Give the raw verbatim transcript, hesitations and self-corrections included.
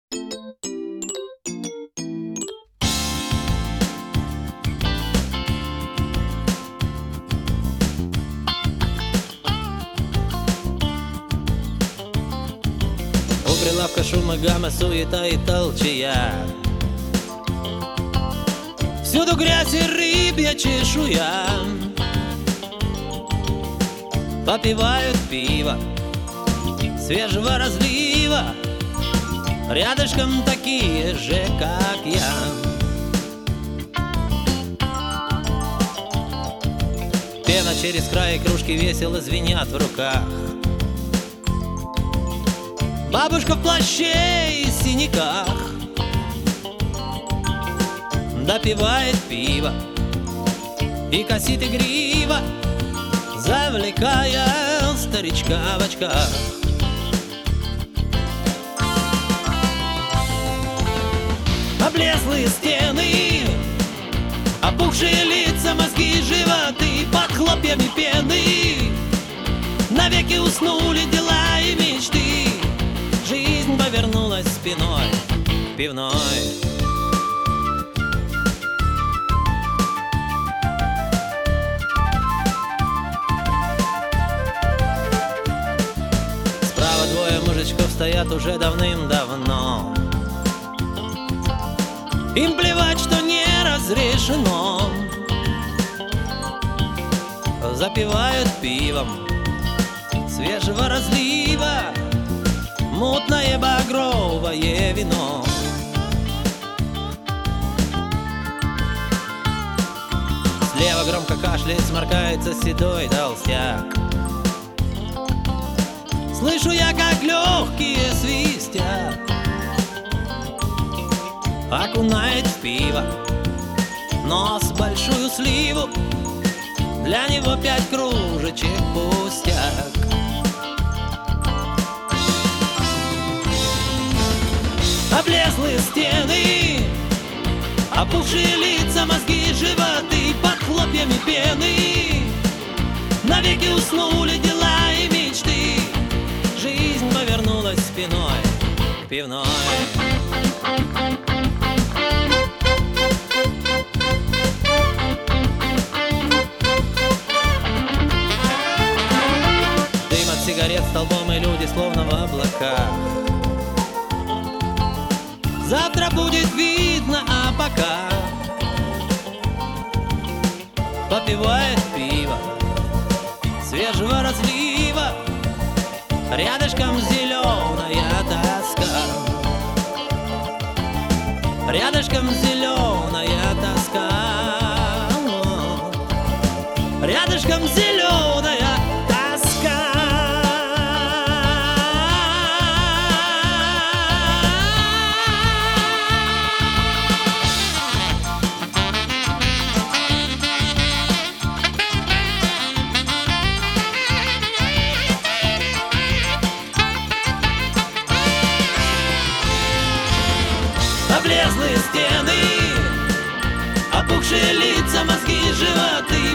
У прилавка шум и гамма, суета и толчая. Всюду грязь и рыбья чешуя. Попивают пиво свежего разлива, рядышком такие же, как я. Пена через край, кружки весело звенят в руках. Бабушка в плаще и синяках допивает пиво и косит игриво, завлекая старичка в очках. Облезлые стены, опухшие лица, мозги, животы под хлопьями пены. Навеки уснули дела и мечты. Жизнь повернулась спиной к пивной. Справа двое мужичков стоят уже давным-давно. Им плевать, что не разрешено. Запивают пивом свежего разлива мутное багровое вино. Слева громко кашляет, сморкается седой толстяк. Слышу я, как легкие свистят. Окунает в пиво нос большую сливу. Для него пять кружечек пустяк. Облезлые стены, опухшие лица, мозги, животы под хлопьями пены. Навеки уснули дела и мечты. Жизнь повернулась спиной к пивной. Дым от сигарет столбом, и люди словно в облаках. Завтра будет видно, а пока попивает пиво свежего разлива, рядышком зеленая тоска. Рядышком зеленая тоска. Рядышком зеленая тоска. Облезлые стены, опухшие лица, мозги, животы